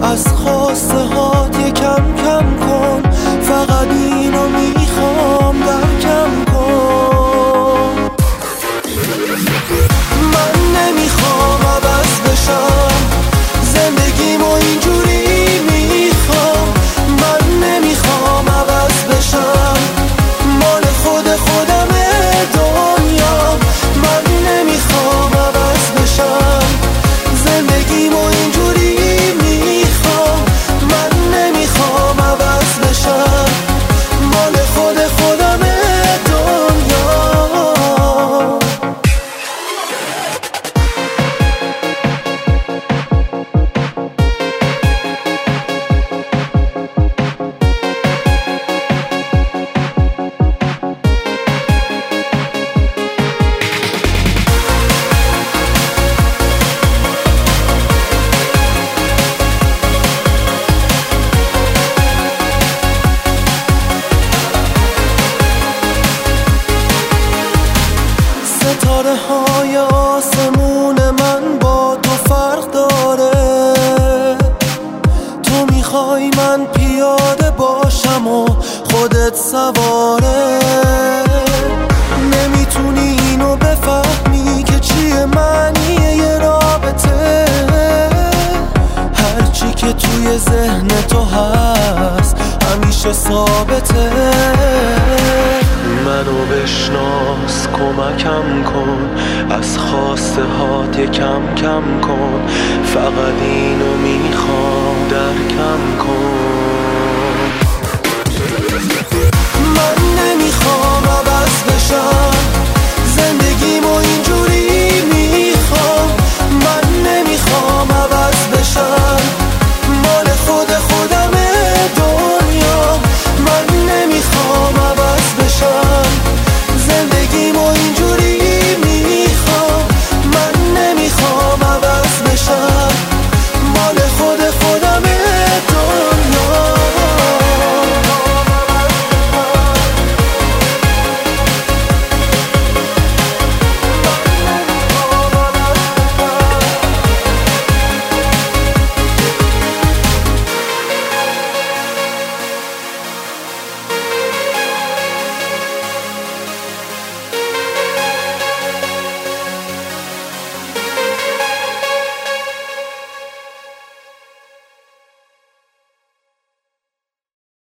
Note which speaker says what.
Speaker 1: از خواسته هات یکم کم کن، فقط اینو میخوام درکم کن. من نمیخوام عوض بشم، زندگیمو اینجوری میخوام. من نمیخوام عوض بشم، مال خودمه دنیا. من نمیخوام عوض بشم، زندگیمو اینجوری میخوام. من نمیخوام عوض بشم، مال خودمه دنیا. ستاره های آسمون من با تو فرق داره. تو میخوای من پیاده باشم و خودت سواره. نمیتونی اینو بفهمی که چیه معنی یه رابطه. هرچی که توی ذهن تو هست همیشه ثابته. منو بشناس، کمکم کن، از خواسته هات یکم کم کن، فقط این